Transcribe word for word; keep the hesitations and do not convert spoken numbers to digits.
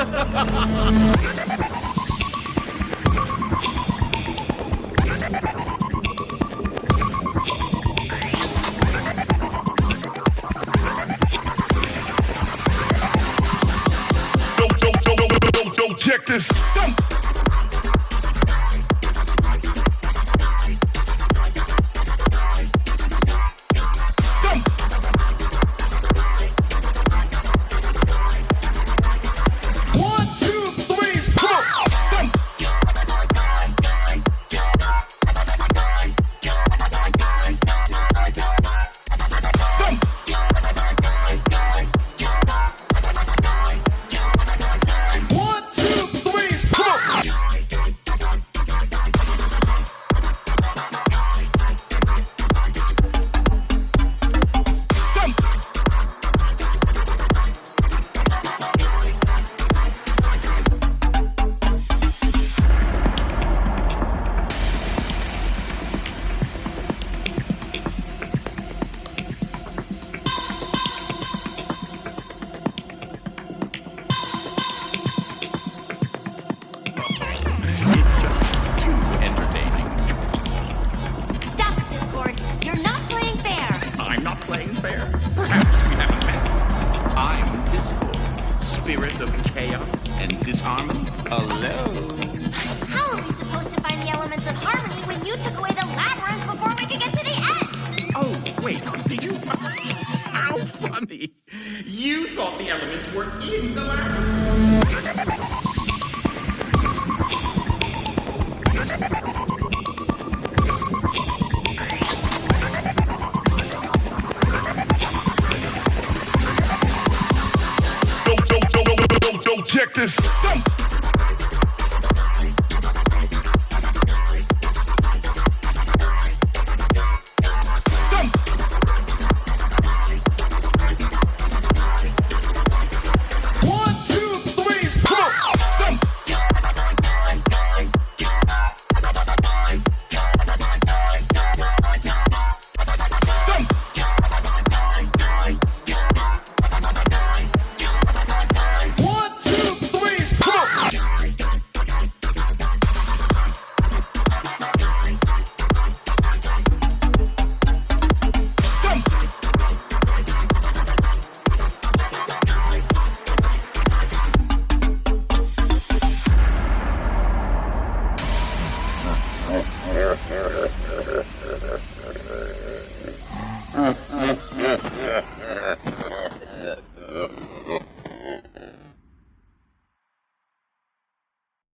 Don't, don't, don't, don't, don't, don't check this. Don't. Spirit of chaos and disharmony. Hello. How are we supposed to find the elements of harmony when you took away the labyrinth before we could get to the end? Oh, wait, did you? How funny. You thought the elements were in the labyrinth. Check this. Go.